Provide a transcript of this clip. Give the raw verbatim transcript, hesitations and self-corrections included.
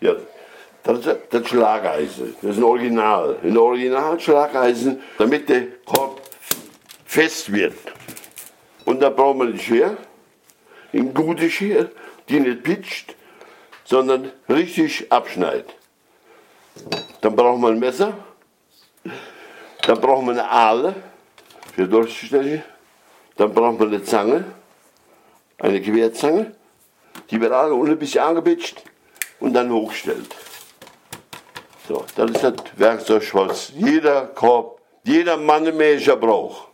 Ja, das ist das Schlageisen. Das ist ein Original. Ein Original-Schlageisen, damit der Korb fest wird. Und da braucht man eine Schere, eine gute Schere, die nicht pitcht, sondern richtig abschneidet. Dann braucht man ein Messer, dann braucht man eine Ahle für durchzustechen, dann braucht man eine Zange, eine Querzange, die wird alle unten ein bisschen angepitcht und dann hochgestellt. So, das ist das Werkzeug, was jeder Korb, jeder Mann und Mädchen braucht.